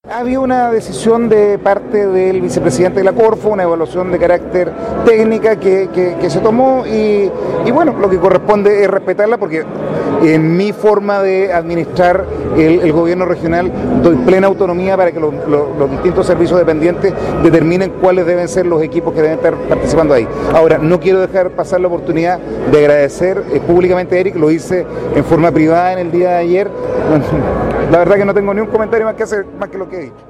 Había una decisión de parte del vicepresidente de la Corfo, una evaluación de carácter técnica que se tomó y bueno, lo que corresponde es respetarla porque en mi forma de administrar el gobierno regional doy plena autonomía para que los distintos servicios dependientes determinen cuáles deben ser los equipos que deben estar participando ahí. Ahora, no quiero dejar pasar la oportunidad de agradecer públicamente a Eric, lo hice en forma privada en el día de ayer. La verdad que no tengo ni un comentario más que hacer, más que lo que he dicho.